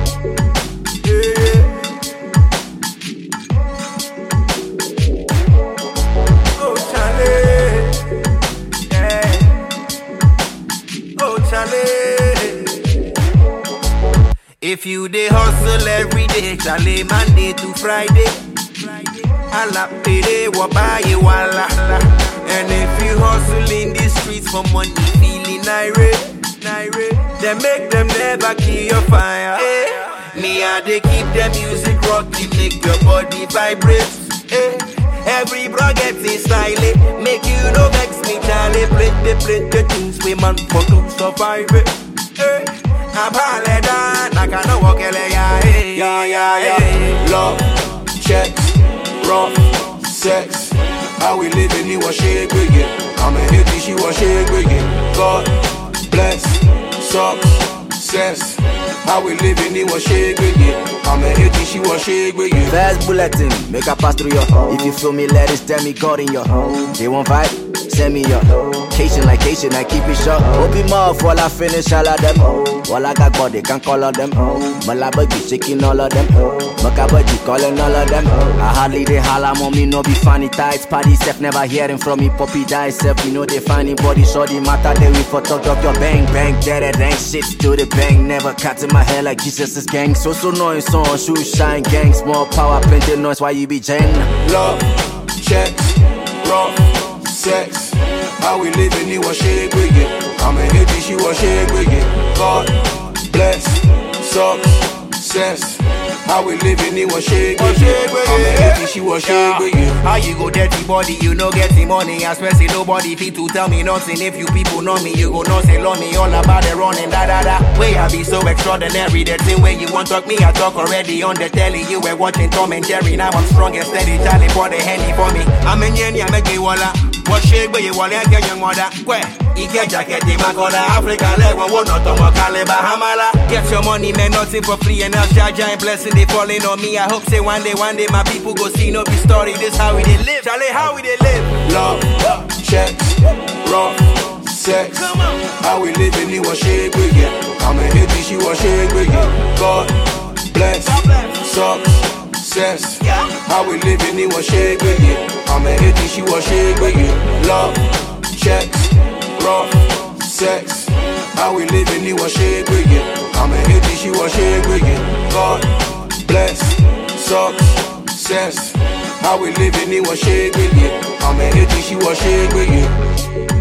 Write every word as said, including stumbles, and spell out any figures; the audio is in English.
Oh, Charlie. Yeah. Oh, Charlie. If you dey hustle every day, Charlie, Monday to Friday. Alla pede wabaye wala. And if you hustle in the streets for money, feeling irate, irate, then make them never kill your fire. Eh. Me I they keep the music rocking, make your body vibrate. Eh. Every bro gets in style, eh. Make you no vex me, Charlie. Play the play the things we man for to survive it. Eh. I'm down, I can't walk it, yeah, yeah, yeah, yeah. Love, checks, rough, sex. How we living, he was shake with it. I'm a hippie, she was shake with it. God bless, success. How we living, he was shake with it. I'm a hippie, she was shake with it. First bulletin, make a pass through your. If you feel me, let it tell me God in your. They won't vibe, send me your. Cation like Cation, I keep it short. Open mouth while I finish all of them. All I got body can call all them. Malabaji shaking all of them. Makabaji calling all of them. I hardly they holla, mommy no be funny tights. Party self never hearing from me, puppy die self. You know they funny body, so the matter they we for talk talk your bang bang. Dead it ain't shit to the bang. Never cut in my hair like Jesus is gang. So so noise on shoe shine gang. Small power plenty noise why you be jang. Love, checks, rough, sex. How we living, he was shake with it. I'm a hippie, she was shake with it. God bless, success. How we living, he was shake with it. I'm a hippie, she was shake with it. How you go dirty body, you no get the money. I swear say nobody fit to tell me nothing. If you people know me, you go know say love me. All about the running, da da da. Way I be so extraordinary. The thing where you want talk me, I talk already on the telly. You were watching Tom and Jerry. Now I'm strong and steady. Charlie pour the handy for me. I'm in Yenny, I'm a gay walla. What shake where you want to get your mother? Where? You get jacket in my collar. Africa leg one not on my caliber. Hamala. Get your money, man, nothing for free. And now giant blessing they falling on me. I hope say one day, one day my people go see no be story. This how we they live. Charlie, how we they live? Love, checks, rough, sex. How we living, he was shake with it. I'm a hippie, she was shake with it. God bless, success. How we living, he was shake with it. I'm a hippie, she was shake with it. Love, checks, rough, sex. How we living, he was shake with it. I'm a hippie, she was shake with it. God bless, success. How we living, he was shake with it. I'm a hippie, she was shake with it.